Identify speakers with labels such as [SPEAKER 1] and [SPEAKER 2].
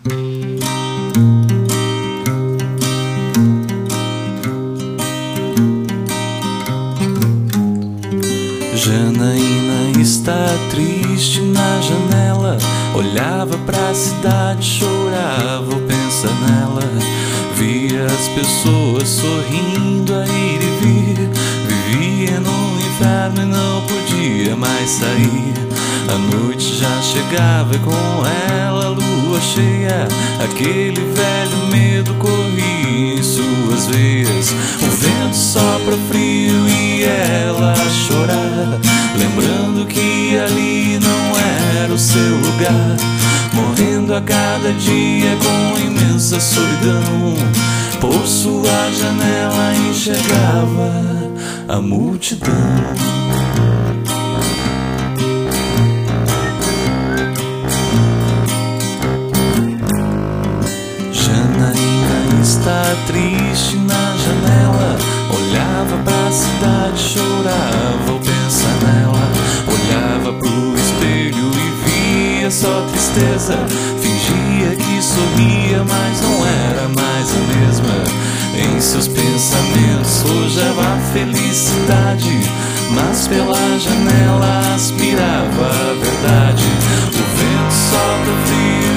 [SPEAKER 1] Janaína está triste na janela, olhava pra cidade, chorava ao pensar nela. Via as pessoas sorrindo a ir e vir, vivia num inferno e não podia mais sair. A noite já chegava e com ela a lua cheia, aquele velho medo corria em suas veias. O vento sopra frio e ela a chorar, lembrando que ali não era o seu lugar. Morrendo a cada dia com imensa solidão, por sua janela enxergava a multidão. Janaína está triste na janela, olhava pra cidade, chorava ao pensar nela. Olhava pro espelho e via só tristeza, fingia que sorria, mas não era mais a mesma. Em seus pensamentos forjava a felicidade, mas pela janela aspirava a verdade. O vento sopra frio